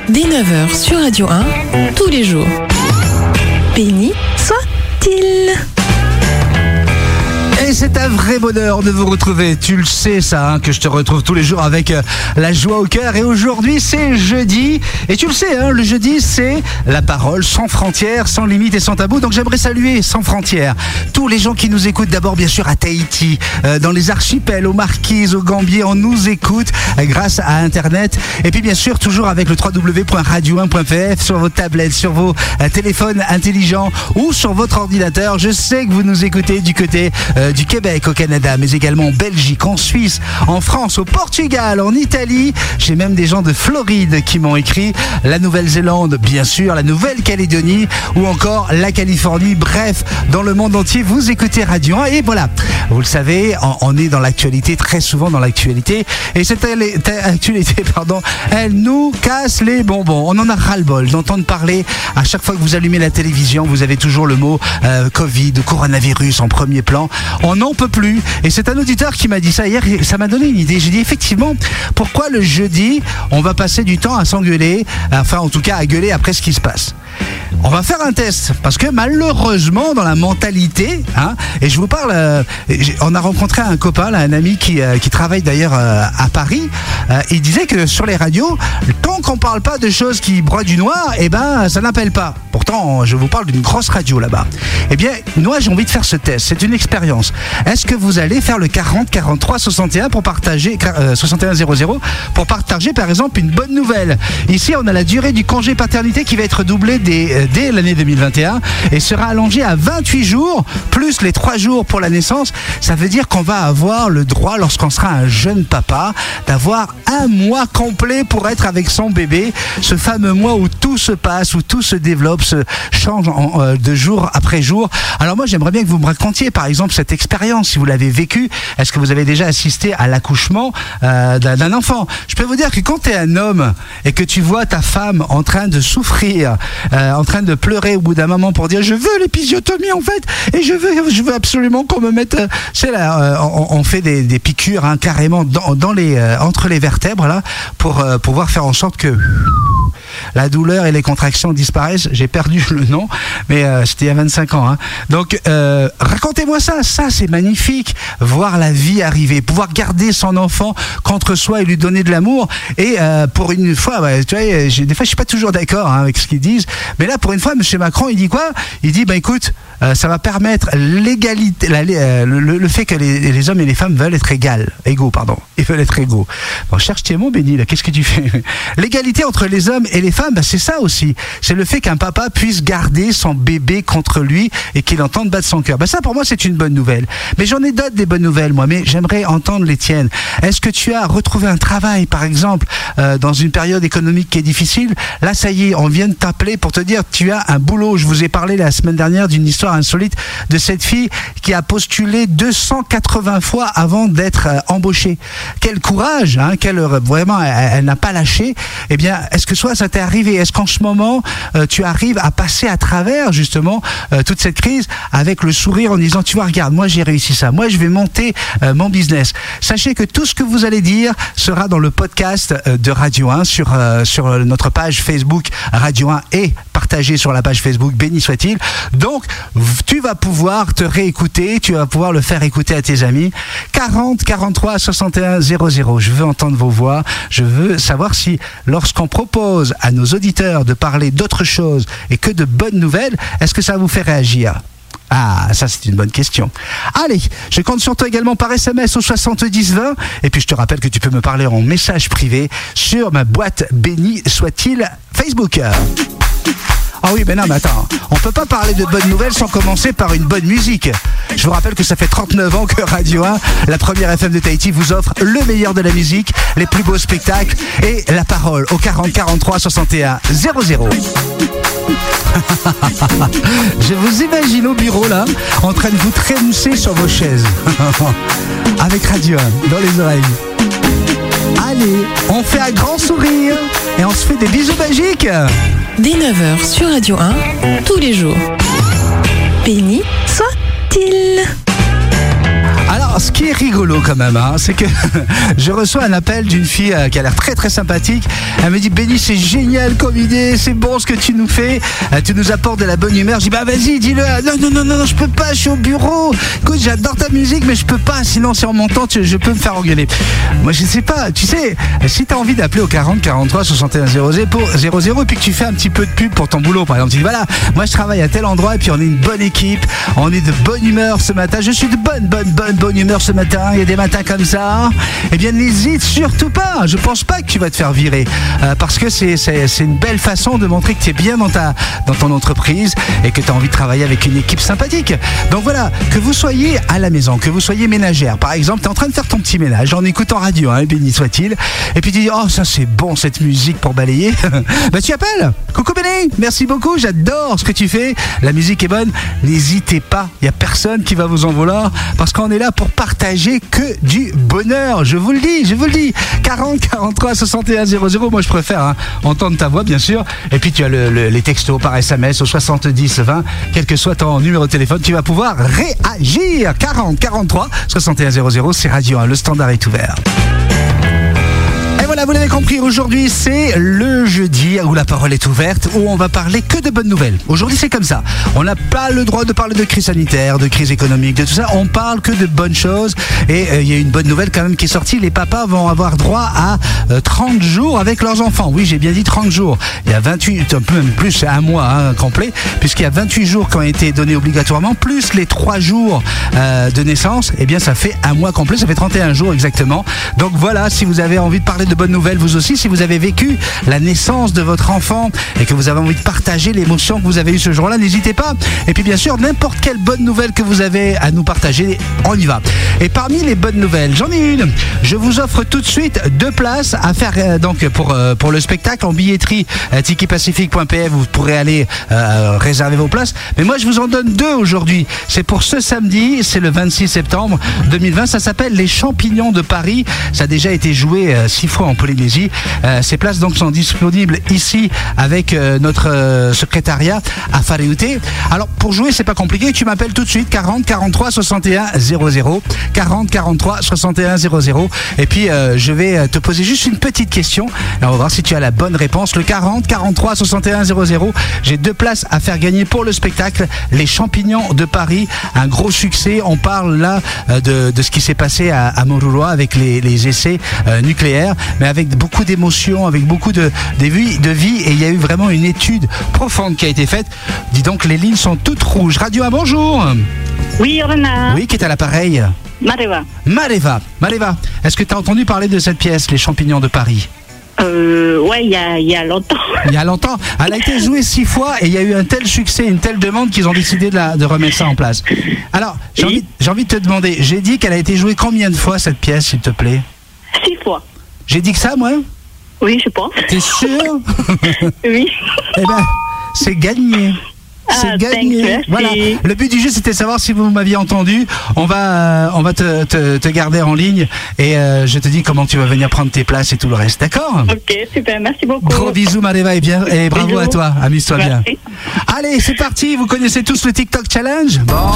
dès 9h sur Radio 1, tous les jours. Béni soit-il. Et c'est un vrai bonheur de vous retrouver. Tu le sais ça, hein, que je te retrouve tous les jours avec la joie au cœur. Et aujourd'hui c'est jeudi. Et tu le sais, hein, le jeudi c'est la parole sans frontières, sans limites et sans tabou. Donc j'aimerais saluer sans frontières tous les gens qui nous écoutent. D'abord bien sûr à Tahiti, dans les archipels, aux Marquises, aux Gambiers. On nous écoute grâce à Internet. Et puis bien sûr toujours avec le www.radio1.pf sur vos tablettes, sur vos téléphones intelligents ou sur votre ordinateur. Je sais que vous nous écoutez du côté du Québec au Canada, mais également en Belgique, en Suisse, en France, au Portugal, en Italie. J'ai même des gens de Floride qui m'ont écrit, la Nouvelle-Zélande, bien sûr, la Nouvelle-Calédonie ou encore la Californie. Bref, dans le monde entier, vous écoutez Radio 1 et voilà. Vous le savez, on est dans l'actualité, très souvent dans l'actualité. Et cette actualité, elle nous casse les bonbons. On en a ras-le-bol d'entendre parler. À chaque fois que vous allumez la télévision, vous avez toujours le mot Covid, coronavirus en premier plan. On n'en peut plus. Et c'est un auditeur qui m'a dit ça hier. Ça m'a donné une idée. J'ai dit effectivement, pourquoi le jeudi, on va passer du temps à s'engueuler, enfin en tout cas à gueuler après ce qui se passe. On va faire un test parce que malheureusement dans la mentalité, et je vous parle, on a rencontré un copain, là, un ami qui travaille d'ailleurs à Paris. Il disait que sur les radios, tant qu'on parle pas de choses qui broient du noir, ça n'appelle pas. Pourtant, je vous parle d'une grosse radio là-bas. Eh bien, moi j'ai envie de faire ce test. C'est une expérience. Est-ce que vous allez faire le 40 43 61 pour partager 61 00 pour partager par exemple une bonne nouvelle? Ici, on a la durée du congé paternité qui va être doublée dès l'année 2021 et sera allongée à 28 jours plus les 3 jours pour la naissance. Ça veut dire qu'on va avoir le droit, lorsqu'on sera un jeune papa, d'avoir un mois complet pour être avec son bébé. Ce fameux mois où tout se passe, où tout se développe, se change de jour après jour. Alors moi, j'aimerais bien que vous me racontiez par exemple cette expérience, si vous l'avez vécue. Est-ce que vous avez déjà assisté à l'accouchement d'un enfant? Je peux vous dire que quand tu es un homme et que tu vois ta femme en train de souffrir, en train de pleurer au bout d'un moment pour dire je veux l'épisiotomie en fait, et je veux absolument qu'on me mette, on fait des piqûres carrément entre les vertèbres là pour pouvoir faire en sorte que la douleur et les contractions disparaissent. J'ai perdu le nom, mais c'était il y a 25 ans. Donc, racontez-moi ça. Ça, c'est magnifique. Voir la vie arriver, pouvoir garder son enfant contre soi et lui donner de l'amour. Et pour une fois, tu vois, des fois, je suis pas toujours d'accord avec ce qu'ils disent. Mais là, pour une fois, M. Macron, il dit quoi? Il dit, écoute, ça va permettre l'égalité, le fait que les hommes et les femmes veulent être égaux. Ils veulent être égaux. Bon, cherche tes mots, Béni, là. Qu'est-ce que tu fais? L'égalité entre les hommes et les femmes, c'est ça aussi. C'est le fait qu'un papa puisse garder son bébé contre lui et qu'il entende battre son cœur. Ça, pour moi, c'est une bonne nouvelle. Mais j'en ai d'autres des bonnes nouvelles, moi. Mais j'aimerais entendre les tiennes. Est-ce que tu as retrouvé un travail, par exemple, dans une période économique qui est difficile? Là, ça y est, on vient de t'appeler pour te dire tu as un boulot. Je vous ai parlé la semaine dernière d'une histoire insolite de cette fille qui a postulé 280 fois avant d'être embauchée. Quel courage, vraiment, elle n'a pas lâché. Eh bien, est-ce que soit ça t'est arrivé? Est-ce qu'en ce moment, tu arrives à passer à travers, justement, toute cette crise avec le sourire en disant, tu vois, regarde, moi j'ai réussi ça. Moi, je vais monter mon business. Sachez que tout ce que vous allez dire sera dans le podcast de Radio 1 sur notre page Facebook Radio 1 et partagé sur la page Facebook Béni soit-il. Donc, tu vas pouvoir te réécouter, tu vas pouvoir le faire écouter à tes amis. 40 43 61 00. Je veux entendre vos voix. Je veux savoir si, lorsqu'on propose à nos auditeurs de parler d'autre chose et que de bonnes nouvelles, est-ce que ça vous fait réagir? Ah, ça c'est une bonne question. Allez, je compte sur toi également par SMS au 70 20. Et puis je te rappelle que tu peux me parler en message privé sur ma boîte Béni soit-il Facebook. Ah oui, mais non, mais attends, on peut pas parler de bonnes nouvelles sans commencer par une bonne musique. Je vous rappelle que ça fait 39 ans que Radio 1, la première FM de Tahiti, vous offre le meilleur de la musique, les plus beaux spectacles et la parole au 40 43 61 00. Je vous imagine au bureau là, en train de vous trémousser sur vos chaises, avec Radio 1 dans les oreilles. Allez, on fait un grand sourire et on se fait des bisous magiques. Dès 9h sur Radio 1, tous les jours. Béni soit-il. Alors, ce qui est rigolo quand même, hein, c'est que je reçois un appel d'une fille qui a l'air très très sympathique. Elle me dit Benny, c'est génial comme idée, c'est bon ce que tu nous fais, tu nous apportes de la bonne humeur. Je dis bah vas-y, dis-le. Non, je peux pas, je suis au bureau. Écoute, j'adore ta musique, mais je peux pas, sinon c'est en montant, je peux me faire engueuler. Moi je sais pas, tu sais, si t'as envie d'appeler au 40 43 61 00 et puis que tu fais un petit peu de pub pour ton boulot, par exemple, tu dis voilà, moi je travaille à tel endroit et puis on est une bonne équipe, on est de bonne humeur ce matin, je suis de bonne humeur ce matin, il y a des matins comme ça, eh bien n'hésite surtout pas, je pense pas que tu vas te faire virer, parce que c'est une belle façon de montrer que tu es bien dans ton entreprise et que tu as envie de travailler avec une équipe sympathique. Donc voilà, que vous soyez à la maison, que vous soyez ménagère, par exemple, tu es en train de faire ton petit ménage en écoutant radio, hein, béni soit-il, et puis tu dis oh ça c'est bon cette musique pour balayer, bah tu appelles. Coucou Benny, merci beaucoup, j'adore ce que tu fais, la musique est bonne, n'hésitez pas, il n'y a personne qui va vous en vouloir parce qu'on est là pour partager que du bonheur, je vous le dis. 40 43 61 00, moi je préfère entendre ta voix bien sûr, et puis tu as les textos par SMS au 70 20, quel que soit ton numéro de téléphone, tu vas pouvoir réagir. 40 43 61 00, c'est Radio 1, le standard est ouvert. Voilà, vous l'avez compris, aujourd'hui c'est le jeudi où la parole est ouverte, où on va parler que de bonnes nouvelles. Aujourd'hui c'est comme ça, on n'a pas le droit de parler de crise sanitaire, de crise économique, de tout ça, on parle que de bonnes choses. Et il y a une bonne nouvelle quand même qui est sortie, les papas vont avoir droit à 30 jours avec leurs enfants. Oui, j'ai bien dit 30 jours, il y a 28, un peu même plus, un mois complet, puisqu'il y a 28 jours qui ont été donnés obligatoirement, plus les 3 jours de naissance, et bien ça fait un mois complet, ça fait 31 jours exactement. Donc voilà, si vous avez envie de parler de bonnes nouvelles, vous aussi, si vous avez vécu la naissance de votre enfant et que vous avez envie de partager l'émotion que vous avez eue ce jour-là, n'hésitez pas. Et puis bien sûr, n'importe quelle bonne nouvelle que vous avez à nous partager, on y va. Et parmi les bonnes nouvelles, j'en ai une. Je vous offre tout de suite 2 places à faire donc pour le spectacle en billetterie ticketpacific.pf. Vous pourrez aller réserver vos places. Mais moi, je vous en donne 2 aujourd'hui. C'est pour ce samedi, c'est le 26 septembre 2020. Ça s'appelle Les Champignons de Paris. Ça a déjà été joué 6 fois en Polynésie. Ces places donc sont disponibles ici avec notre secrétariat à Whareute. Alors pour jouer c'est pas compliqué, tu m'appelles tout de suite 40 43 61 00, 40 43 61 00, et puis je vais te poser juste une petite question et on va voir si tu as la bonne réponse. Le 40 43 61 00, j'ai 2 places à faire gagner pour le spectacle Les Champignons de Paris, un gros succès. On parle là de ce qui s'est passé à Moruroa avec les essais nucléaires, mais avec beaucoup d'émotions, avec beaucoup de vie, et il y a eu vraiment une étude profonde qui a été faite. Dis donc, les lignes sont toutes rouges. Radio 1, bonjour. Oui, Orna. Oui, qui est à l'appareil? Mareva, est-ce que tu as entendu parler de cette pièce, Les Champignons de Paris? Ouais, il y a longtemps. Il y a longtemps. Elle a été jouée 6 fois et il y a eu un tel succès, une telle demande qu'ils ont décidé de remettre ça en place. Alors, j'ai envie de te demander, j'ai dit qu'elle a été jouée combien de fois cette pièce, s'il te plaît? 6 fois. J'ai dit que ça, moi? Oui, je pense. T'es sûr? Oui. Eh ben, c'est gagné. C'est gagné. Thanks, voilà. Le but du jeu, c'était de savoir si vous m'aviez entendu. On va te garder en ligne et je te dis comment tu vas venir prendre tes places et tout le reste. D'accord? Ok, super. Merci beaucoup. Gros bisous, Mareva, et bravo bisous. À toi. Amuse-toi bien. Merci. Allez, c'est parti. Vous connaissez tous le TikTok Challenge? Bon.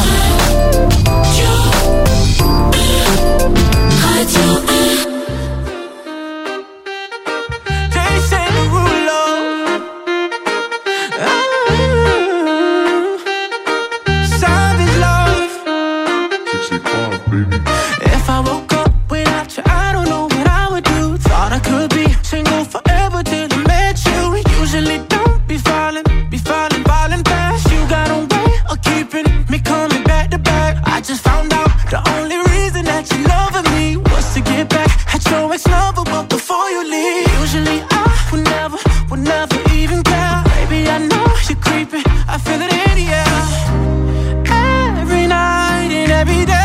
If I woke up without you, I don't know what I would do. Thought I could be single forever till I met you. Usually don't be falling fast. You got a way of keeping me coming back to back. I just found out the only reason that you loving me was to get back at your ex-lover, but before you leave. Usually I would never even care. Baby, I know you're creeping, I feel it in the air. Every night and every day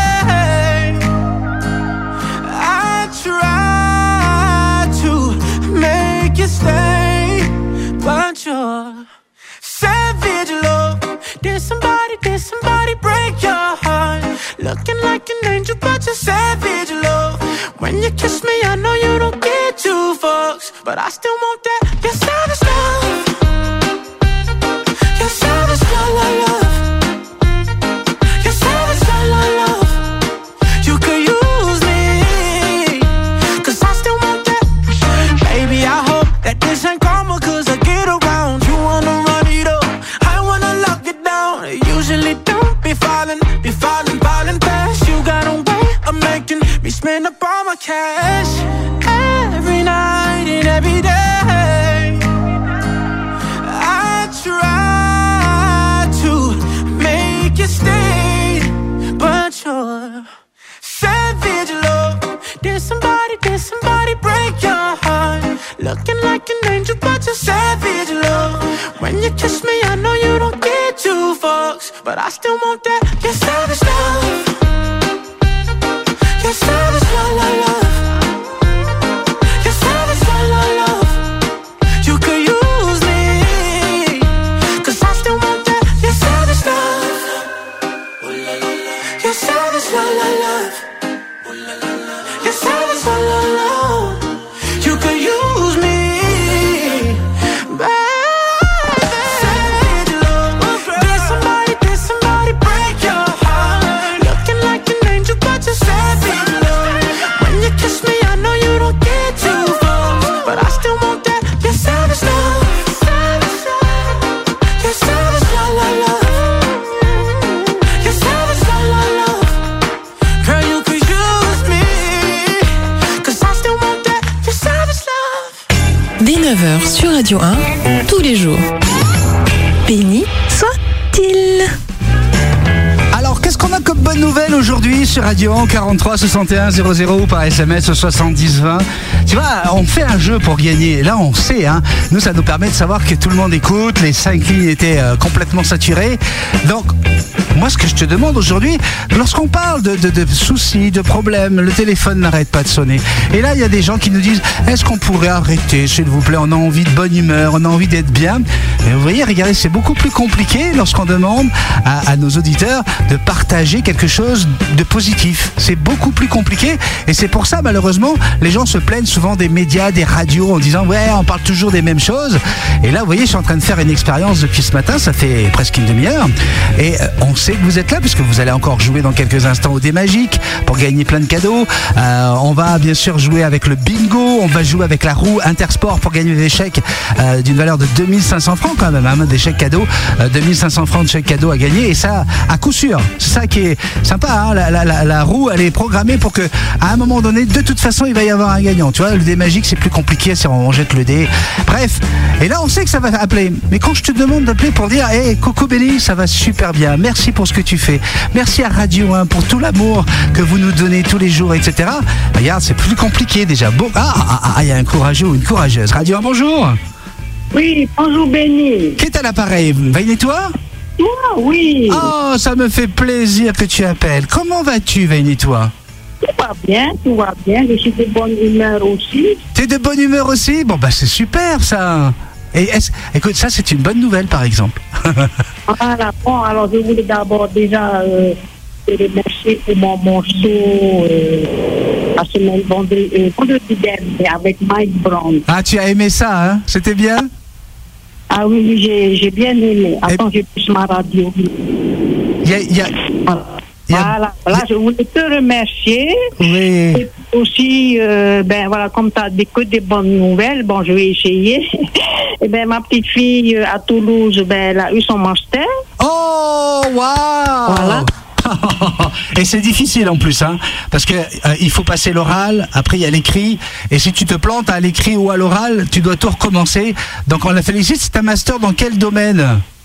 stay, but you're savage love. Did somebody break your heart? Looking like an angel, but you're savage love. When you kiss me, I know you don't get 2 fucks, but I still want that. You're savage love. You're savage love. You're savage love. You could use you kiss me, I know you don't get two fucks, but I still want that. Your savage love. Your savage love, love, love. Your savage love, love, love. You could use me, 'cause I still want that. Your savage love. Your savage love, love, love. Your savage love, love, love. You could use me. Dès 9h sur Radio 1, tous les jours. Béni soit-il. Alors, qu'est-ce qu'on a comme bonne nouvelle aujourd'hui sur Radio 1 43 61 00 ou par SMS au 70 20? Tu vois, on fait un jeu pour gagner. Là, on sait, hein. Nous, ça nous permet de savoir que tout le monde écoute. Les 5 lignes étaient complètement saturées. Donc, moi, ce que je te demande aujourd'hui, lorsqu'on parle de soucis, de problèmes, le téléphone n'arrête pas de sonner. Et là, il y a des gens qui nous disent, est-ce qu'on pourrait arrêter, s'il vous plaît? On a envie de bonne humeur, on a envie d'être bien. Mais vous voyez, regardez, c'est beaucoup plus compliqué lorsqu'on demande à nos auditeurs de partager quelque chose de positif. C'est beaucoup plus compliqué. Et c'est pour ça, malheureusement, les gens se plaignent souvent des médias, des radios, en disant, ouais, on parle toujours des mêmes choses. Et là, vous voyez, je suis en train de faire une expérience depuis ce matin, ça fait presque une demi-heure. Et on sait que vous êtes là, puisque vous allez encore jouer dans quelques instants au Dé Magique pour gagner plein de cadeaux. On va bien sûr jouer avec le bingo, on va jouer avec la roue Intersport pour gagner des chèques d'une valeur de 2500 francs quand même, hein, des chèques cadeaux, 2500 francs de chèques cadeaux à gagner, et ça à coup sûr. C'est ça qui est sympa, hein, la roue, elle est programmée pour que à un moment donné, de toute façon, il va y avoir un gagnant. Tu vois, le Dé Magique, c'est plus compliqué, c'est on jette le dé. Bref, et là on sait que ça va appeler. Mais quand je te demande d'appeler pour dire, hey, Coco Béni, ça va super bien, merci pour ce que tu fais, merci à Radio 1 pour tout l'amour que vous nous donnez tous les jours, etc. Regarde, c'est plus compliqué déjà. Bon, il y a un courageux ou une courageuse. Radio 1, bonjour. Oui, bonjour Béni. Qui est à l'appareil? Veille et toi? Moi, oui. Oh, ça me fait plaisir que tu appelles. Comment vas-tu, Veille et toi? Tout va bien, tout va bien. Je suis de bonne humeur aussi. T'es de bonne humeur aussi? Bon, bah c'est super ça. Et écoute, ça c'est une bonne nouvelle par exemple. Voilà, bon, alors je voulais d'abord déjà te remercier pour mon morceau la semaine vendredi dernier avec Mike Brown. Ah, tu as aimé ça, hein? C'était bien? Ah oui, j'ai bien aimé. Attends, j'ai plus ma radio. Voilà, je voulais te remercier. Oui. Et aussi, voilà, comme tu as que des bonnes nouvelles, bon, je vais essayer. Et ma petite fille à Toulouse, elle a eu son master. Oh, waouh! Voilà. Et c'est difficile en plus, hein, parce que il faut passer l'oral, après il y a l'écrit, et si tu te plantes à l'écrit ou à l'oral, tu dois tout recommencer. Donc on la félicite. C'est un master dans quel domaine?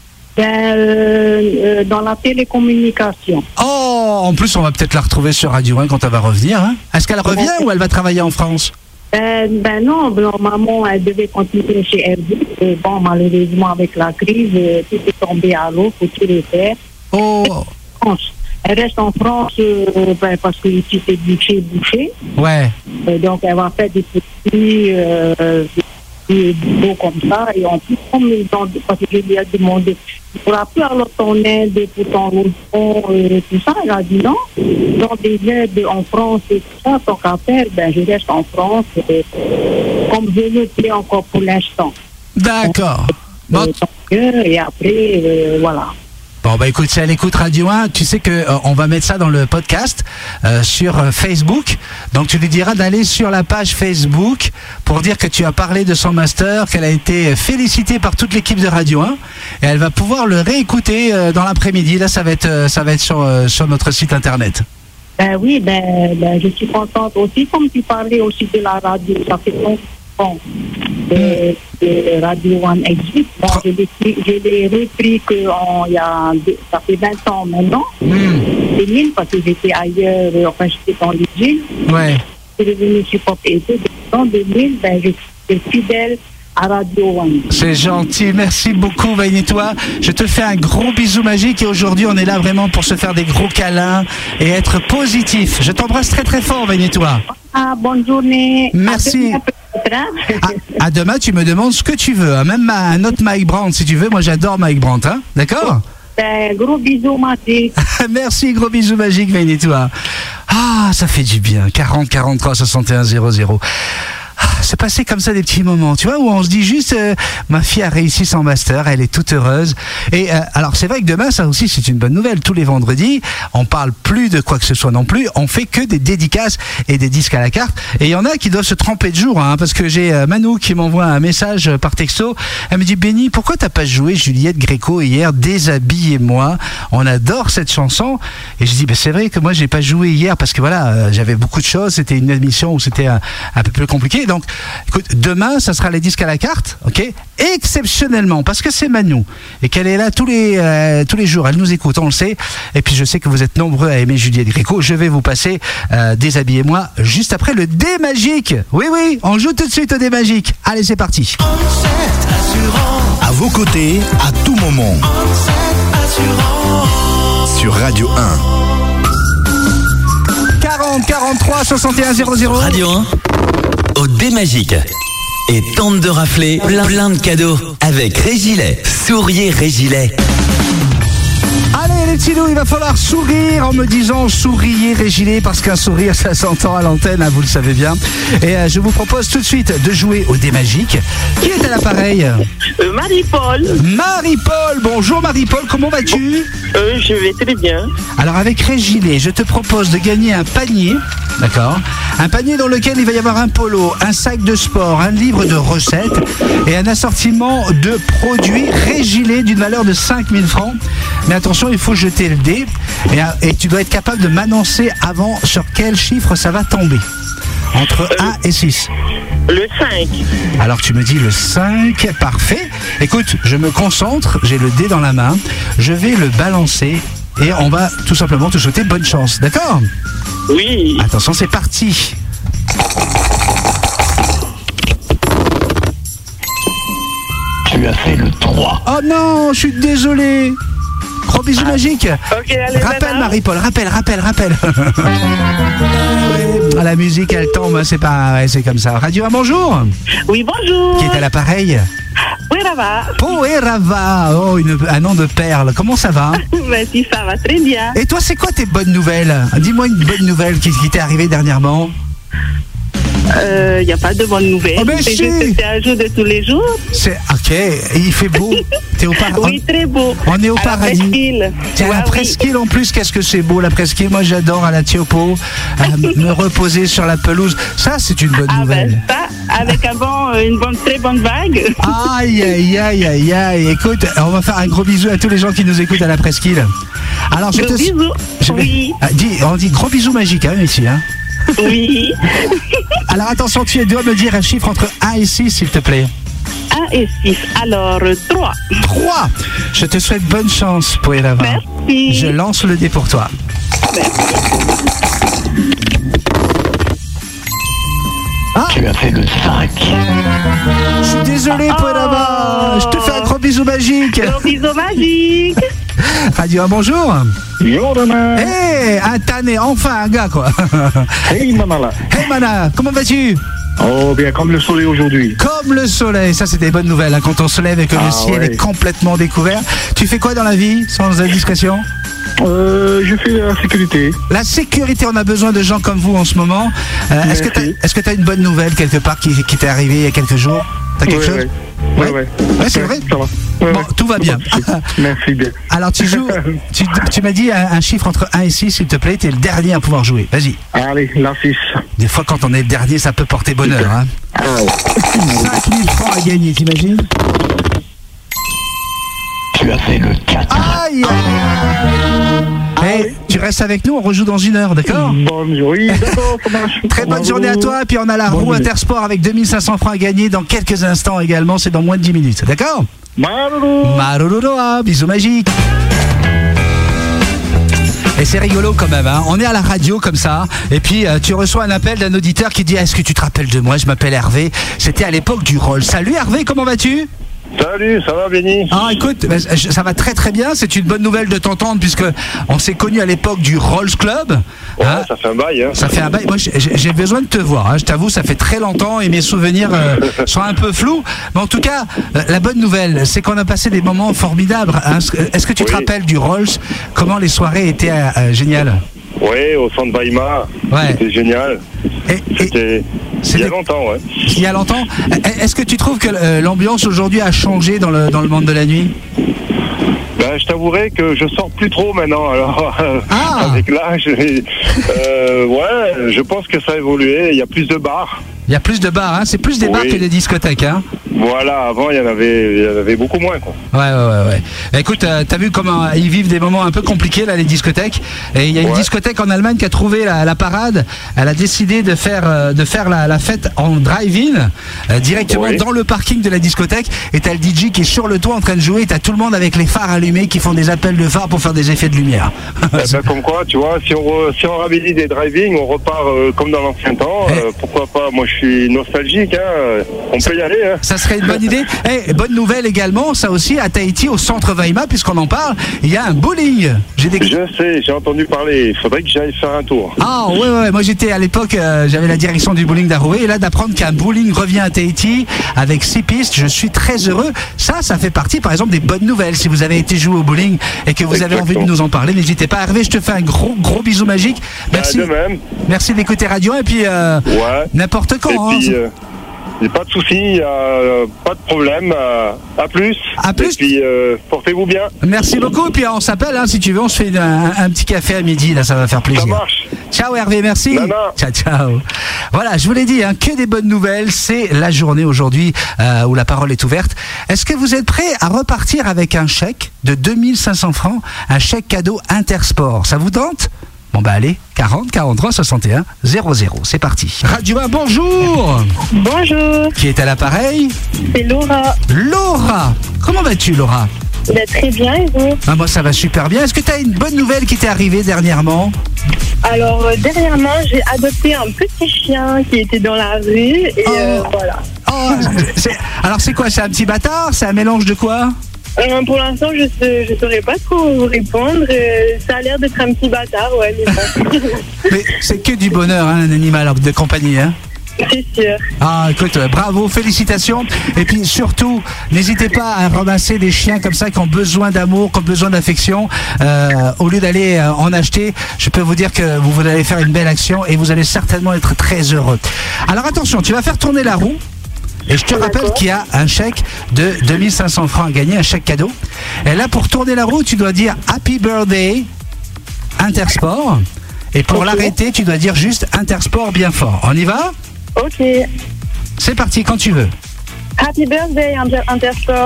Dans la télécommunication. Oh, en plus on va peut-être la retrouver sur Radio 1 quand elle va revenir, hein. Est-ce qu'elle revient ou elle va travailler en France? Non, maman, elle devait continuer chez elle. Et bon, malheureusement, avec la crise, tout est tombé à l'eau, faut tout refaire. Oh. Elle reste en France parce que ici c'est bouché. Ouais. Donc elle va faire des petits boulots comme ça. Et en plus, parce que je lui ai demandé, il ne pourra plus avoir ton aide pour ton logement et tout ça. Elle a dit non. Dans des aides en France et tout ça, tant qu'à faire, je reste en France. Comme je le fais encore pour l'instant. D'accord. Et après, voilà. Bon, bah écoute, si elle écoute Radio 1, tu sais que on va mettre ça dans le podcast sur Facebook. Donc tu lui diras d'aller sur la page Facebook pour dire que tu as parlé de son master, qu'elle a été félicitée par toute l'équipe de Radio 1, et elle va pouvoir le réécouter dans l'après-midi. Là, ça va être sur notre site internet. Oui, je suis contente aussi, comme tu parlais aussi de la radio, ça fait longtemps. Radio 1 existe. Bon, je l'ai repris ça fait 20 ans maintenant. 2000, parce que j'étais ailleurs, enfin j'étais dans les îles. Ouais. Je suis devenu sur Pop et tout. En 2000, je suis fidèle à Radio 1. C'est gentil, merci beaucoup Vainitois. Je te fais un gros bisou magique et aujourd'hui on est là vraiment pour se faire des gros câlins et être positif. Je t'embrasse très très fort Vainitois. Bonne journée. Merci. À demain, tu me demandes ce que tu veux, hein. Même un autre Mike Brandt si tu veux. Moi j'adore Mike Brandt, hein. D'accord? Gros bisous magique. Merci, gros bisous magique Vainitois. Ah, ça fait du bien. 40 43 61 00. C'est passé comme ça des petits moments, tu vois, où on se dit juste ma fille a réussi son master, elle est toute heureuse. Et alors c'est vrai que demain, ça aussi c'est une bonne nouvelle. Tous les vendredis, on parle plus de quoi que ce soit non plus, on fait que des dédicaces et des disques à la carte. Et il y en a qui doivent se tremper de jour, hein, parce que j'ai Manou qui m'envoie un message par texto. Elle me dit Benny, pourquoi t'as pas joué Juliette Gréco hier, Déshabillez-moi? On adore cette chanson. Et je dis c'est vrai que moi j'ai pas joué hier parce que voilà, j'avais beaucoup de choses. C'était une émission où c'était un peu plus compliqué. Donc, écoute, demain, ça sera les disques à la carte, ok? Exceptionnellement, parce que c'est Manu et qu'elle est là tous les jours. Elle nous écoute, on le sait. Et puis, je sais que vous êtes nombreux à aimer Juliette Gréco. Je vais vous passer Déshabillez-moi juste après le Dé Magique. Oui, on joue tout de suite au Dé Magique. Allez, c'est parti. À vos côtés, à tout moment. Sur Radio 1. 40 43 61 00. Radio 1, au Dé Magique. Et tente de rafler plein de cadeaux avec Régilet. Souriez Régilet. Allez les petits loups, il va falloir sourire en me disant souriez Régilet, parce qu'un sourire ça s'entend à l'antenne, hein, vous le savez bien. Et je vous propose tout de suite de jouer au Dé Magique. Qui est à l'appareil? Marie-Paul. Marie-Paul, bonjour Marie-Paul, comment vas-tu? Je vais très bien. Alors avec Régilet, je te propose de gagner un panier, d'accord? Un panier dans lequel il va y avoir un polo, un sac de sport, un livre de recettes et un assortiment de produits Régilet d'une valeur de 5000 francs. Mais attention, il faut jeter le dé et tu dois être capable de m'annoncer avant sur quel chiffre ça va tomber. Entre 1 et 6. Le 5. Alors tu me dis le 5, parfait. Écoute, je me concentre, j'ai le dé dans la main, je vais le balancer et on va tout simplement te souhaiter bonne chance, d'accord? Oui. Attention, c'est parti. Tu as fait le 3. Oh non, je suis désolé. Gros bisous magique. Ok, allez, Rappelle maintenant. Marie-Paul, rappelle. Ah, la musique, elle tombe, c'est pas, ouais, c'est comme ça. Radio 1, bonjour. Oui, bonjour. Qui est à l'appareil? Oui, Rava. Poerava, oh, un nom de perle. Comment ça va? Merci, ça va très bien. Et toi, c'est quoi tes bonnes nouvelles? Dis-moi une bonne nouvelle qui t'est arrivée dernièrement. Il n'y a pas de bonnes nouvelles. Oh, ben c'est si. juste que c'est un jour de tous les jours. C'est ok, et il fait beau. T'es au Oui, très beau. On est au À la paradis. presqu'île. Tiens, Ouais, la oui. presqu'île en plus, qu'est-ce que c'est beau la presqu'île. Moi j'adore à la Tiopo, me reposer sur la pelouse. Ça c'est une bonne Ah nouvelle. ben ça, avec une très bonne vague. Aïe. Écoute, on va faire un gros bisou à tous les gens qui nous écoutent à la presqu'île. Alors Gros bisous. Oui. On dit gros bisous magiques hein, ici. Hein. Oui. Alors attention, tu dois me dire un chiffre entre 1 et 6 s'il te plaît. 1 et 6. Alors, 3. 3. Je te souhaite bonne chance, Poelava. Merci. Je lance le dé pour toi. Ah, Tu as fait le 5. je suis désolé, Poelava. Je te fais un gros bisou magique. Gros bisous magiques. Radio 1, bonjour. Yo, Dana. Hé, un tanné, enfin un gars, quoi. Hey, Manala. Hey, Mana, comment vas-tu? Oh, bien, comme le soleil aujourd'hui. Comme le soleil, ça c'est des bonnes nouvelles, hein, quand on se lève et que le ciel ouais. est complètement découvert. Tu fais quoi dans la vie, sans indiscrétion? Je fais la sécurité. La sécurité, on a besoin de gens comme vous en ce moment. Est-ce que tu as une bonne nouvelle quelque part qui t'est arrivée il y a quelques jours? T'as quelque chose? Ouais, Ouais, c'est vrai? Ça va. Ouais, Bon, ouais. tout va bien. Merci bien. Alors tu joues, tu m'as dit un chiffre entre 1 et 6, s'il te plaît, t'es le dernier à pouvoir jouer. Vas-y. Allez, la 6. Des fois, quand on est le dernier, ça peut porter bonheur. Hein. 5000 francs à gagner, t'imagines? Tu as fait le 4. Aïe! Hey, tu restes avec nous, on rejoue dans 1 heure, d'accord? Bonne journée. D'accord, ça marche. Très bonne journée à toi, et puis on a la Bonne roue journée. Intersport avec 2500 francs à gagner dans quelques instants également, c'est dans moins de 10 minutes, d'accord? Marou. Marururoa, bisous magiques. Et c'est rigolo quand même, hein. On est à la radio comme ça, et puis tu reçois un appel d'un auditeur qui dit: est-ce que tu te rappelles de moi? Je m'appelle Hervé. C'était à l'époque du Rolls. Salut Hervé, comment vas-tu? Salut, ça va Benny? Ah écoute, ça va très très bien, c'est une bonne nouvelle de t'entendre puisque on s'est connus à l'époque du Rolls Club. Ouais, ça fait un bail. Hein. Ça fait un bail. Moi j'ai besoin de te voir, hein. Je t'avoue, ça fait très longtemps et mes souvenirs sont un peu flous. Mais en tout cas, la bonne nouvelle, c'est qu'on a passé des moments formidables, hein. Est-ce que tu te rappelles du Rolls? Comment les soirées étaient géniales? Oui, au centre Weimar. Ouais. C'était génial. C'était il y a longtemps, ouais. Il y a longtemps. Est-ce que tu trouves que l'ambiance aujourd'hui a changé dans le monde de la nuit? Ben, je t'avouerai que je sors plus trop maintenant. Alors, avec l'âge, ouais, je pense que ça a évolué. Il y a plus de bars. Il y a plus de bars, hein. C'est plus des bars que des discothèques, hein. Voilà, avant il y en avait beaucoup moins, quoi. Ouais. Écoute, t'as vu comment ils vivent des moments un peu compliqués là, les discothèques. Et il y a une discothèque en Allemagne qui a trouvé la parade. Elle a décidé de faire la fête en drive-in directement dans le parking de la discothèque. Et t'as le DJ qui est sur le toit en train de jouer. Et t'as tout le monde avec les phares allumés qui font des appels de phares pour faire des effets de lumière. Comme quoi, tu vois, si on réhabilite des drive-in, on repart comme dans l'ancien temps. Pourquoi pas? Moi, je suis nostalgique. Hein. On peut y aller. Hein. Ça serait une bonne idée. Et bonne nouvelle également, ça aussi à Tahiti, au centre Weimar, puisqu'on en parle, il y a un bowling. Je sais, j'ai entendu parler. Il faudrait que j'aille faire un tour. Ah ouais. Moi j'étais à l'époque, j'avais la direction du bowling d'Aroué, et là d'apprendre qu'un bowling revient à Tahiti avec 6 pistes, je suis très heureux. Ça fait partie par exemple des bonnes nouvelles. Si vous avez été jouer au bowling et que vous avez envie de nous en parler, n'hésitez pas. Hervé, je te fais un gros bisou magique. Merci. De même. Merci d'écouter Radio, et puis n'importe quand. Et puis, pas de soucis, pas de problème. À plus. À plus. Et puis, portez-vous bien. Merci beaucoup. Et puis, on s'appelle, hein, si tu veux. On se fait un petit café à midi. Là, ça va faire plaisir. Ça marche. Ciao, Hervé. Merci. Ciao. Voilà, je vous l'ai dit, hein, que des bonnes nouvelles. C'est la journée aujourd'hui où la parole est ouverte. Est-ce que vous êtes prêts à repartir avec un chèque de 2500 francs, un chèque cadeau Intersport? Ça vous tente? Bon bah allez, 40 43 61 00, c'est parti. Radio 1, bonjour. Bonjour. Qui est à l'appareil? C'est Laura. Laura, comment vas-tu Laura? Très bien, et vous? Moi ça va super bien. Est-ce que tu as une bonne nouvelle qui t'est arrivée dernièrement? Alors dernièrement j'ai adopté un petit chien qui était dans la rue et voilà. Alors c'est quoi? C'est un petit bâtard? C'est un mélange de quoi? Pour l'instant, je saurais pas trop vous répondre. Ça a l'air d'être un petit bâtard, ouais. Mais c'est que du bonheur, hein, un animal de compagnie, hein. C'est sûr. Ah, écoute, bravo, félicitations. Et puis surtout, n'hésitez pas à ramasser des chiens comme ça qui ont besoin d'amour, qui ont besoin d'affection. Au lieu d'aller en acheter, je peux vous dire que vous allez faire une belle action et vous allez certainement être très heureux. Alors attention, tu vas faire tourner la roue. Et je te rappelle qu'il y a un chèque de 2500 francs à gagner, un chèque cadeau. Et là, pour tourner la roue, tu dois dire Happy Birthday Intersport. Et pour l'arrêter, tu dois dire juste Intersport bien fort. On y va? Ok. C'est parti, quand tu veux. Happy Birthday Intersport.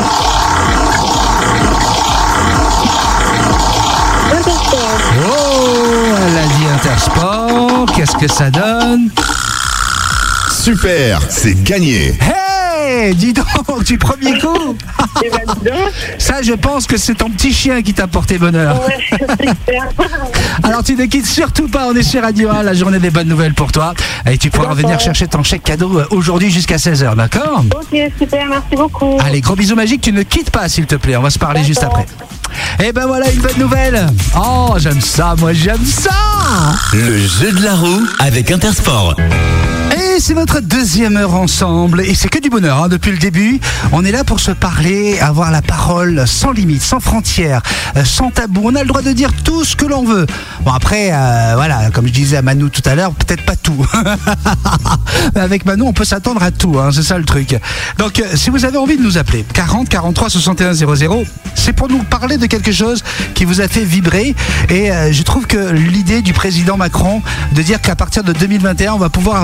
Intersport. Oh, elle a dit Intersport. Qu'est-ce que ça donne? Super, c'est gagné. Hey, dis donc, du premier coup. Ça, je pense que c'est ton petit chien qui t'a porté bonheur. Ouais, super. Alors, tu ne quittes surtout pas, on est chez Radio 1, la journée des bonnes nouvelles pour toi. Et tu pourras venir chercher ton chèque cadeau aujourd'hui jusqu'à 16h, d'accord? Ok, super, merci beaucoup. Allez, gros bisous magiques, tu ne quittes pas, s'il te plaît, on va se parler juste après. Et ben voilà une bonne nouvelle. Oh, j'aime ça, moi j'aime ça. Le jeu de la roue avec Intersport. Et c'est notre deuxième heure ensemble et c'est que du bonheur, hein, depuis le début. On est là pour se parler, avoir la parole sans limite, sans frontières, sans tabou. On a le droit de dire tout ce que l'on veut. Bon après, voilà, comme je disais à Manu tout à l'heure, peut-être pas tout. Avec Manu, on peut s'attendre à tout, hein, c'est ça le truc. Donc si vous avez envie de nous appeler, 40 43 61 00, c'est pour nous parler de quelque chose qui vous a fait vibrer. Et je trouve que l'idée du président Macron de dire qu'à partir de 2021, on va pouvoir avoir un congé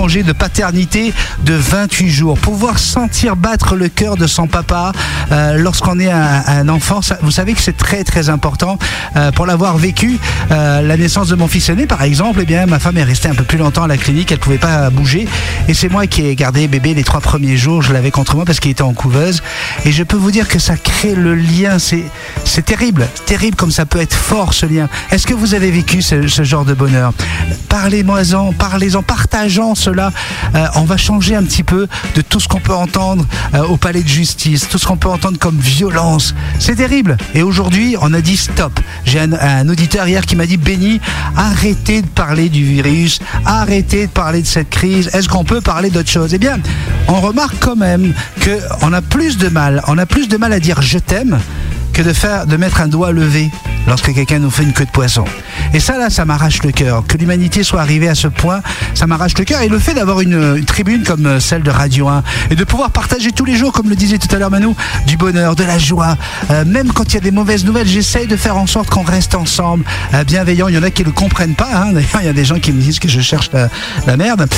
congé de paternité de 28 jours. Pouvoir sentir battre le cœur de son papa lorsqu'on est un enfant, ça, vous savez que c'est très très important. Pour l'avoir vécu, la naissance de mon fils aîné par exemple, eh bien ma femme est restée un peu plus longtemps à la clinique, elle pouvait pas bouger et c'est moi qui ai gardé bébé les 3 premiers jours. Je l'avais contre moi parce qu'il était en couveuse et je peux vous dire que ça crée le lien. C'est terrible comme ça peut être fort ce lien. Est-ce que vous avez vécu ce genre de bonheur? Parlez-moi-en, parlez-en, partageant cela. On va changer un petit peu de tout ce qu'on peut entendre au palais de justice, tout ce qu'on peut entendre comme violence. C'est terrible. Et aujourd'hui, on a dit stop. J'ai un auditeur hier qui m'a dit Benny, arrêtez de parler du virus, arrêtez de parler de cette crise. Est-ce qu'on peut parler d'autre chose? Eh bien, on remarque quand même qu'on a plus de mal à dire je t'aime que de mettre un doigt levé lorsque quelqu'un nous fait une queue de poisson. Et ça, là, ça m'arrache le cœur. Que l'humanité soit arrivée à ce point, ça m'arrache le cœur. Et le fait d'avoir une tribune comme celle de Radio 1 et de pouvoir partager tous les jours, comme le disait tout à l'heure Manu, du bonheur, de la joie, même quand il y a des mauvaises nouvelles, j'essaye de faire en sorte qu'on reste ensemble, bienveillants. Il y en a qui ne le comprennent pas, hein. D'ailleurs, il y a des gens qui me disent que je cherche la merde,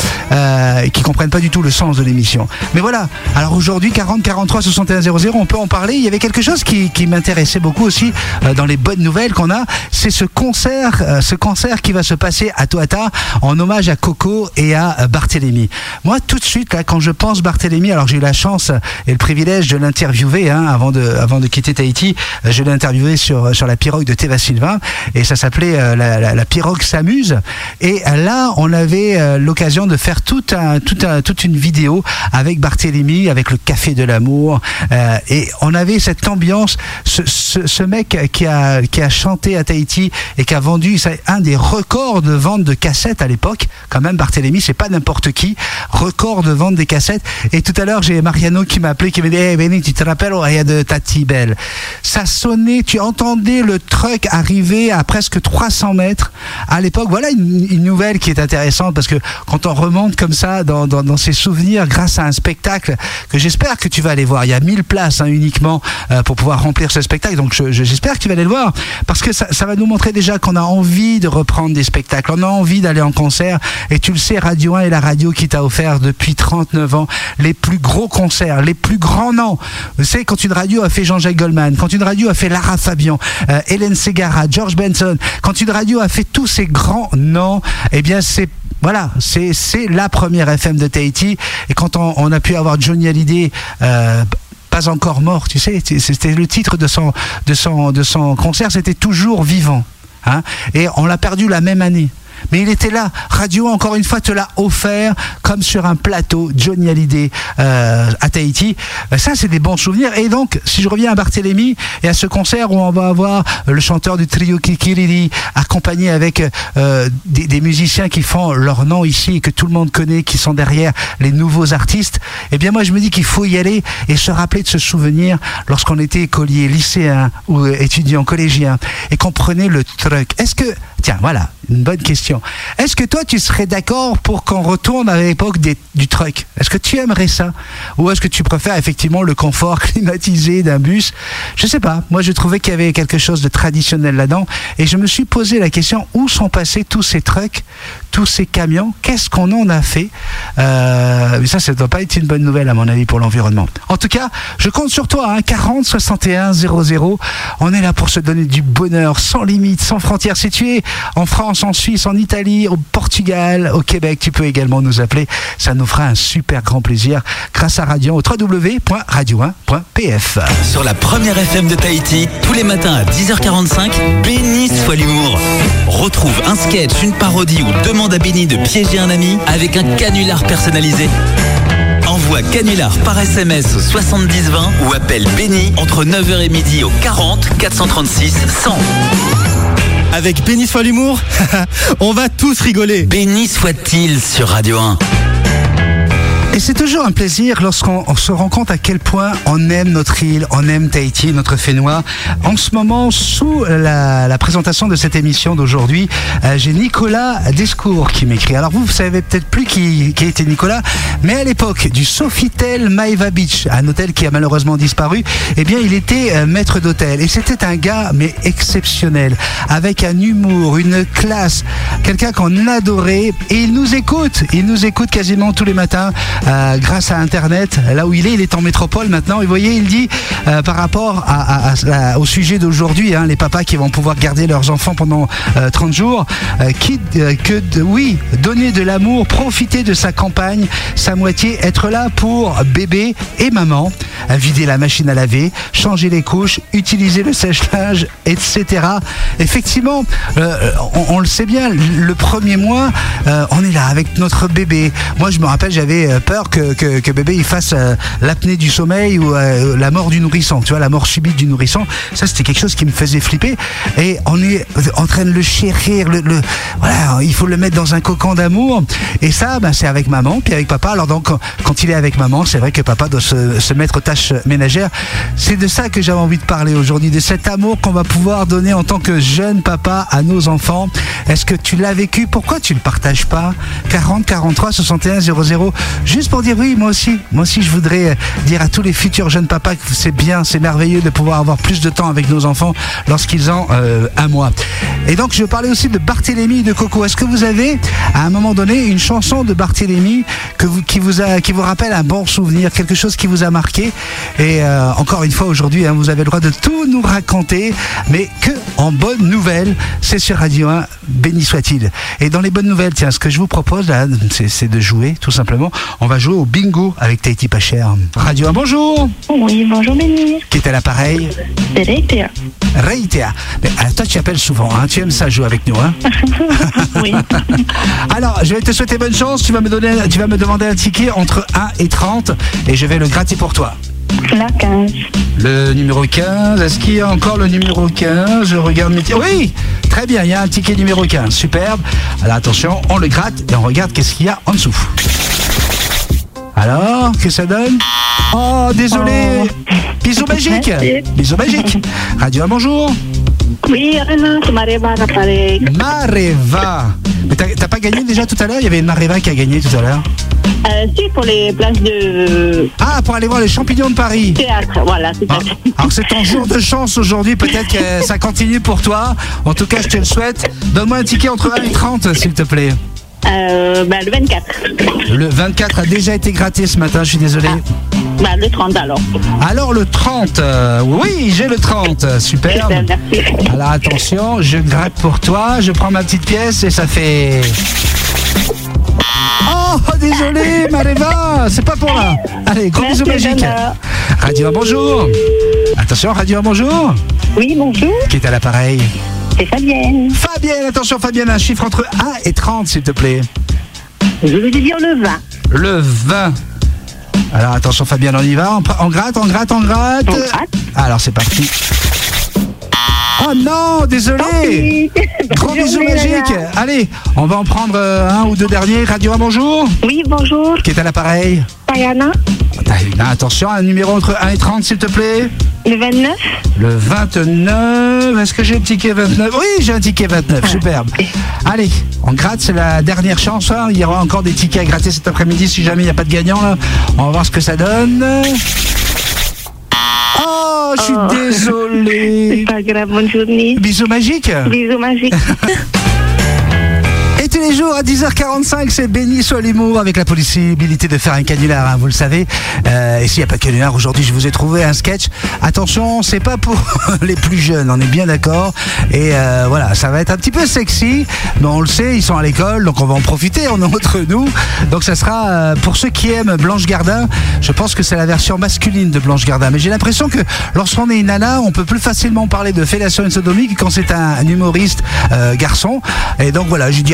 et qui ne comprennent pas du tout le sens de l'émission. Mais voilà. Alors aujourd'hui, 40 43 61 00, on peut en parler. Il y avait quelque chose qui m'intéressait beaucoup aussi dans les bonnes nouvelles qu'on a, c'est ce concert qui va se passer à Toata en hommage à Coco et à Barthélémy. Moi, tout de suite, là, quand je pense Barthélémy, alors j'ai eu la chance et le privilège de l'interviewer avant de quitter Tahiti. Je l'ai interviewé sur la pirogue de Teva Silva et ça s'appelait la pirogue s'amuse. Et là, on avait l'occasion de faire toute une vidéo avec Barthélémy, avec le Café de l'amour, et on avait cette ambiance. Ce mec qui a chanté à Tahiti et qui a vendu un des records de vente de cassettes à l'époque, quand même Barthélémy, c'est pas n'importe qui, record de vente des cassettes. Et tout à l'heure, j'ai Mariano qui m'a appelé, qui m'a dit hey Benny, tu te rappelles Oreilla de Tati Belle? Ça sonnait, tu entendais le truck arriver à presque 300 mètres à l'époque. Voilà une nouvelle qui est intéressante parce que quand on remonte comme ça dans ses souvenirs grâce à un spectacle que j'espère que tu vas aller voir, il y a 1000 places uniquement pour pouvoir remplir ce spectacle, donc j'espère que tu vas aller le voir parce que ça va nous montrer déjà qu'on a envie de reprendre des spectacles, on a envie d'aller en concert. Et tu le sais, Radio 1 est la radio qui t'a offert depuis 39 ans les plus gros concerts, les plus grands noms. Vous savez, quand une radio a fait Jean-Jacques Goldman, quand une radio a fait Lara Fabian, Hélène Ségara, George Benson, quand une radio a fait tous ces grands noms, eh bien c'est la première FM de Tahiti. Et quand on a pu avoir Johnny Hallyday, pas encore mort, tu sais, c'était le titre de son concert, c'était toujours vivant, hein, et on l'a perdu la même année. Mais il était là. Radio, encore une fois, te l'a offert comme sur un plateau, Johnny Hallyday à Tahiti. Ça, c'est des bons souvenirs. Et donc, si je reviens à Barthélémy et à ce concert où on va avoir le chanteur du trio Kikiriri accompagné avec des musiciens qui font leur nom ici et que tout le monde connaît, qui sont derrière les nouveaux artistes, eh bien moi, je me dis qu'il faut y aller et se rappeler de ce souvenir lorsqu'on était écolier, lycéen ou étudiant, collégien et qu'on prenait le truck. Est-ce que... Tiens, voilà, une bonne question. Est-ce que toi, tu serais d'accord pour qu'on retourne à l'époque du truck? Est-ce que tu aimerais ça? Ou est-ce que tu préfères effectivement le confort climatisé d'un bus? Je sais pas. Moi, je trouvais qu'il y avait quelque chose de traditionnel là-dedans. Et je me suis posé la question, où sont passés tous ces trucks, tous ces camions? Qu'est-ce qu'on en a fait? Mais ça ne doit pas être une bonne nouvelle, à mon avis, pour l'environnement. En tout cas, je compte sur toi, hein, 40 61 00. On est là pour se donner du bonheur, sans limite, sans frontières. Si tu es en France, en Suisse, en Italie, au Portugal, au Québec, tu peux également nous appeler. Ça nous fera un super grand plaisir grâce à Radio 1 au www.radio1.pf. Sur la première FM de Tahiti, tous les matins à 10h45, Benny soit l'humour. Retrouve un sketch, une parodie ou demande à Benny de piéger un ami avec un canular personnalisé. Envoie canular par SMS au 70 20 ou appelle Benny entre 9h et midi au 40 436 100. Avec Benny soit l'humour, on va tous rigoler. Benny soit-il sur Radio 1. Et c'est toujours un plaisir lorsqu'on se rend compte à quel point on aime notre île, on aime Tahiti, notre Fénois. En ce moment, sous la présentation de cette émission d'aujourd'hui, j'ai Nicolas Descours qui m'écrit. Alors vous savez peut-être plus qui était Nicolas, mais à l'époque du Sofitel Maeva Beach, un hôtel qui a malheureusement disparu, eh bien il était maître d'hôtel. Et c'était un gars mais exceptionnel, avec un humour, une classe, quelqu'un qu'on adorait. Et il nous écoute quasiment tous les matins grâce à Internet. Là où il est en métropole maintenant. Et vous voyez, il dit par rapport au sujet d'aujourd'hui, les papas qui vont pouvoir garder leurs enfants pendant 30 jours, donner de l'amour, profiter de sa campagne, sa moitié, être là pour bébé et maman, vider la machine à laver, changer les couches, utiliser le sèche-linge, etc. Effectivement, on le sait bien, le premier mois, on est là avec notre bébé. Moi, je me rappelle, j'avais peur que bébé il fasse l'apnée du sommeil ou la mort du nourrisson, tu vois, la mort subite du nourrisson. Ça, c'était quelque chose qui me faisait flipper. Et on est en train de le chérir, voilà, il faut le mettre dans un cocon d'amour. Et ça, c'est avec maman, puis avec papa. Alors donc, quand il est avec maman, c'est vrai que papa doit se mettre aux tâches ménagères. C'est de ça que j'avais envie de parler aujourd'hui, de cet amour qu'on va pouvoir donner en tant que jeune papa à nos enfants. Est-ce que tu l'as vécu? Pourquoi tu le partages pas? 40 43 61 00. Juste pour dire oui, moi aussi, je voudrais dire à tous les futurs jeunes papas que c'est bien, c'est merveilleux de pouvoir avoir plus de temps avec nos enfants lorsqu'ils ont un mois. Et donc, je parlais aussi de Barthélémy et de Coco. Est-ce que vous avez, à un moment donné, une chanson de Barthélémy qui vous rappelle un bon souvenir, quelque chose qui vous a marqué? Et encore une fois, aujourd'hui, vous avez le droit de tout nous raconter, mais que en bonnes nouvelles. C'est sur Radio 1, béni soit-il. Et dans les bonnes nouvelles, tiens, ce que je vous propose là, c'est de jouer, tout simplement. On va jouer au bingo avec Tahiti pas cher. Radio 1, bonjour. Oui, bonjour Béni. Qui est à l'appareil? C'est Reitea. Reitea. Mais toi, tu appelles souvent, tu aimes ça jouer avec nous, Oui. Alors, je vais te souhaiter bonne chance. Tu vas me demander un ticket entre 1 et 30 et je vais le gratter pour toi. La 15. Le numéro 15, est-ce qu'il y a encore le numéro 15? Je regarde mes tickets. Oui, très bien, il y a un ticket numéro 15, superbe. Alors attention, on le gratte et on regarde qu'est-ce qu'il y a en dessous. Alors, que ça donne? Oh, désolé. Bisous magiques. Bisous magiques. Radio 1, bonjour. Oui, Renan, c'est Mareva à l'appareil. Mareva. Mais t'as pas gagné déjà tout à l'heure? Il y avait une Mareva qui a gagné tout à l'heure. Si, pour les places de... Ah, pour aller voir les champignons de Paris. Théâtre, voilà, c'est ça. Alors c'est ton jour de chance aujourd'hui, peut-être que ça continue pour toi. En tout cas, je te le souhaite. Donne-moi un ticket entre 1 et 30, s'il te plaît. Le 24. Le 24 a déjà été gratté ce matin, je suis désolé. Le 30 alors. Alors le 30, oui, j'ai le 30, super. Merci. Alors attention, je gratte pour toi, je prends ma petite pièce et ça fait... Oh, désolé, Mareva, c'est pas pour là. Allez, gros bisous magiques. Radio 1, bonjour. Attention, Radio 1, bonjour. Oui, bonjour. Qui est à l'appareil? C'est Fabienne. Fabienne, attention Fabienne, un chiffre entre 1 et 30, s'il te plaît. Je vais te dire le 20. Le 20. Alors attention Fabienne, on y va, on gratte. On gratte. Alors c'est parti. Oh non, désolé. Gros bisous magiques. Allez, on va en prendre un ou deux derniers. Radio 1, bonjour. Oui, bonjour. Qui est à l'appareil? Tayana. Tayana, attention, un numéro entre 1 et 30, s'il te plaît. Le 29. Le 29. Est-ce que j'ai le ticket 29? Oui, j'ai un ticket 29, superbe. Allez, on gratte, c'est la dernière chance. Il y aura encore des tickets à gratter cet après-midi si jamais il n'y a pas de gagnant. Là. On va voir ce que ça donne. Oh, je suis désolé. C'est pas grave, bonne journée. Bisous magiques. Bisous magiques. Et tous les jours à 10h45, c'est béni soit l'humour avec la possibilité de faire un canular, vous le savez. Et s'il n'y a pas de canular, aujourd'hui je vous ai trouvé un sketch. Attention, c'est pas pour les plus jeunes, on est bien d'accord. Et voilà, ça va être un petit peu sexy, mais on le sait, ils sont à l'école, donc on va en profiter, on est entre nous. Donc ça sera pour ceux qui aiment Blanche Gardin, je pense que c'est la version masculine de Blanche Gardin. Mais j'ai l'impression que lorsqu'on est une nana, on peut plus facilement parler de fellation et de sodomie que quand c'est un humoriste garçon. Et donc voilà, j'ai dit attendez-vous,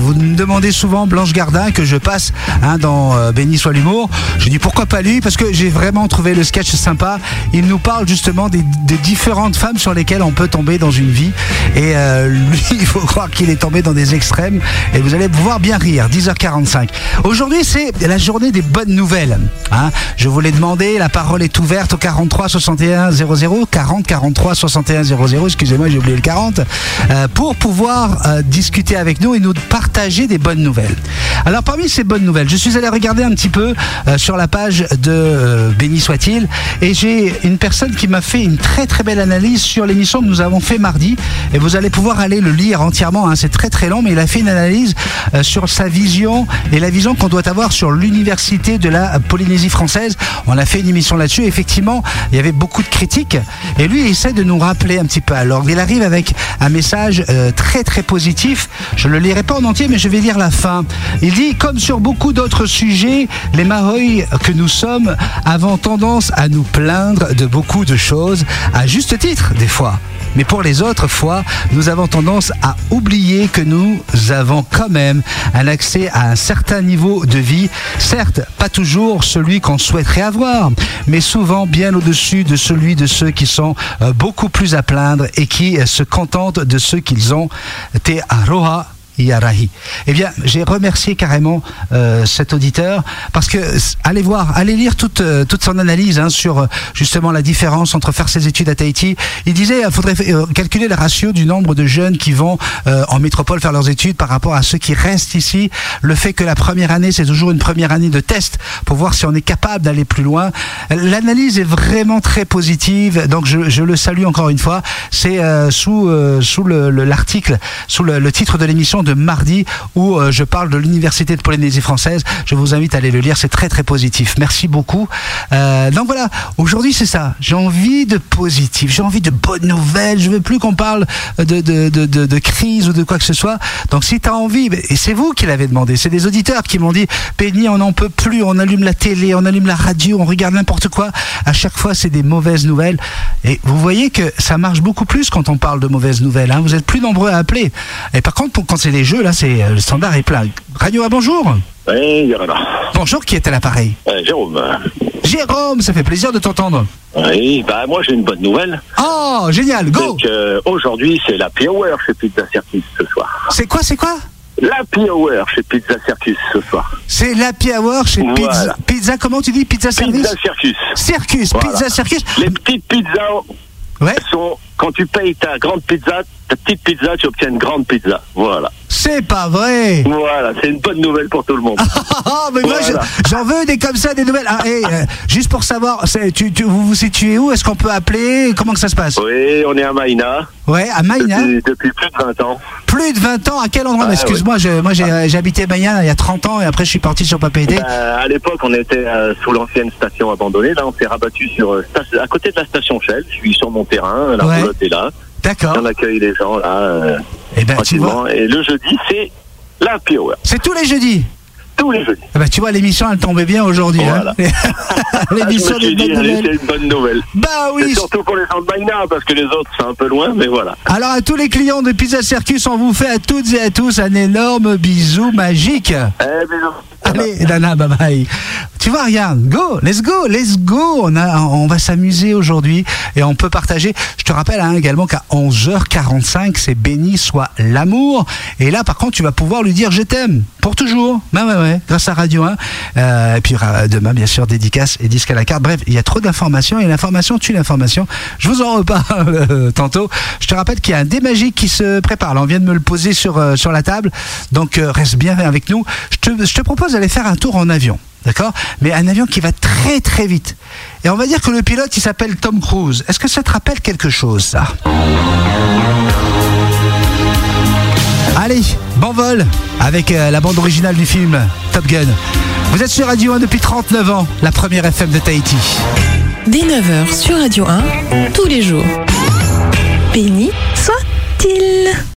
Vous me demandez souvent Blanche Gardin que je passe dans Béni soit l'humour. Je dis pourquoi pas lui, parce que j'ai vraiment trouvé le sketch sympa. Il nous parle justement des différentes femmes sur lesquelles on peut tomber dans une vie. Et lui, il faut croire qu'il est tombé dans des extrêmes. Et vous allez pouvoir bien rire. 10h45. Aujourd'hui, c'est la journée des bonnes nouvelles. Je vous l'ai demandé, la parole est ouverte au 43 61 00, 40 43 61 00, excusez-moi, j'ai oublié le 40, pour pouvoir discuter avec nous et nous partager des bonnes nouvelles. Alors parmi ces bonnes nouvelles, je suis allé regarder un petit peu sur la page de Béni soit-il, et j'ai une personne qui m'a fait une très très belle analyse sur l'émission que nous avons fait mardi, et vous allez pouvoir aller le lire entièrement, c'est très très long, mais il a fait une analyse sur sa vision et la vision qu'on doit avoir sur l'université de la Polynésie française. On a fait une émission là-dessus, effectivement, il y avait beaucoup de critiques, et lui il essaie de nous rappeler un petit peu. Alors il arrive avec un message très très positif, je ne le lirai pas en entier, mais je vais lire la fin. Il dit, comme sur beaucoup d'autres sujets, les Mahoïs que nous sommes avons tendance à nous plaindre de beaucoup de choses, à juste titre des fois. Mais pour les autres fois, nous avons tendance à oublier que nous avons quand même un accès à un certain niveau de vie, certes pas toujours celui qu'on souhaiterait avoir, mais souvent bien au-dessus de celui de ceux qui sont beaucoup plus à plaindre et qui se contentent de ce qu'ils ont. Te aroha Yarahi. Eh bien, j'ai remercié carrément cet auditeur, parce que allez lire toute son analyse sur justement la différence entre faire ses études à Tahiti. Il disait qu'il faudrait calculer le ratio du nombre de jeunes qui vont en métropole faire leurs études par rapport à ceux qui restent ici. Le fait que la première année, c'est toujours une première année de test pour voir si on est capable d'aller plus loin. L'analyse est vraiment très positive, donc je le salue encore une fois. C'est sous l'article, sous le titre de l'émission de mardi, où je parle de l'université de Polynésie française. Je vous invite à aller le lire, c'est très très positif. Merci beaucoup. Donc voilà, aujourd'hui c'est ça, j'ai envie de positif, j'ai envie de bonnes nouvelles, je veux plus qu'on parle de crise ou de quoi que ce soit. Donc si tu as envie, et c'est vous qui l'avez demandé, c'est des auditeurs qui m'ont dit, Béni, on n'en peut plus, on allume la télé, on allume la radio, on regarde n'importe quoi, à chaque fois c'est des mauvaises nouvelles. Et vous voyez que ça marche beaucoup plus quand on parle de mauvaises nouvelles, vous êtes plus nombreux à appeler. Et par contre, quand c'est les jeux, là, c'est le standard est plein. Radio A, bonjour. Oui, Yorana. Bonjour, qui est à l'appareil? Jérôme. Jérôme, ça fait plaisir de t'entendre. Oui, moi j'ai une bonne nouvelle. Oh, génial, go. Donc aujourd'hui c'est l'Happy Hour chez Pizza Circus ce soir. C'est quoi L'Happy Hour chez Pizza Circus ce soir. C'est l'Happy Hour chez Pizza, comment tu dis? Pizza Service? Pizza Circus. Circus, voilà. Pizza Circus. Les petites pizzas sont, quand tu payes ta grande pizza, ta petite pizza, tu obtiens une grande pizza. Voilà. C'est pas vrai. Voilà, c'est une bonne nouvelle pour tout le monde. Mais moi, j'en veux des comme ça, des nouvelles. Juste pour savoir, vous vous situez où? Est-ce qu'on peut appeler? Comment que ça se passe? Oui, on est à Maïna. Ouais, à Maïna. Depuis plus de 20 ans. Plus de 20 ans? À quel endroit? Excuse-moi, j'ai habité Maïna il y a 30 ans et après je suis parti sur Papeete. À l'époque, on était sous l'ancienne station abandonnée. Là, on s'est rabattu à côté de la station Shell. Je suis sur mon terrain, la roulotte est là. D'accord. On accueille les gens là. Tu vois. Et le jeudi, c'est l'Happy Hour. C'est tous les jeudis? Tous les jeudis. Tu vois, l'émission, elle tombait bien aujourd'hui. Voilà. L'émission des bonnes nouvelles. C'est une bonne nouvelle. Bah oui. Et surtout pour les gens de Maïna, parce que les autres, c'est un peu loin, mais voilà. Alors, à tous les clients de Pizza Circus, on vous fait à toutes et à tous un énorme bisou magique. Bisous. Allez, Nana, bye bye. Tu vois, regarde, let's go. On va s'amuser aujourd'hui et on peut partager. Je te rappelle également qu'à 11h45, c'est Béni soit l'amour. Et là, par contre, tu vas pouvoir lui dire je t'aime pour toujours. Ouais, grâce à Radio 1. Et puis demain, bien sûr, dédicace et disque à la carte. Bref, il y a trop d'informations et l'information tue l'information. Je vous en reparle tantôt. Je te rappelle qu'il y a un dé magique qui se prépare. Là, on vient de me le poser sur la table. Donc, reste bien avec nous. Je te propose d'aller faire un tour en avion. D'accord? Mais un avion qui va très très vite. Et on va dire que le pilote, il s'appelle Tom Cruise. Est-ce que ça te rappelle quelque chose, ça? Allez, bon vol avec la bande originale du film Top Gun. Vous êtes sur Radio 1 depuis 39 ans, la première FM de Tahiti. Dès 9h sur Radio 1, tous les jours. Béni soit-il.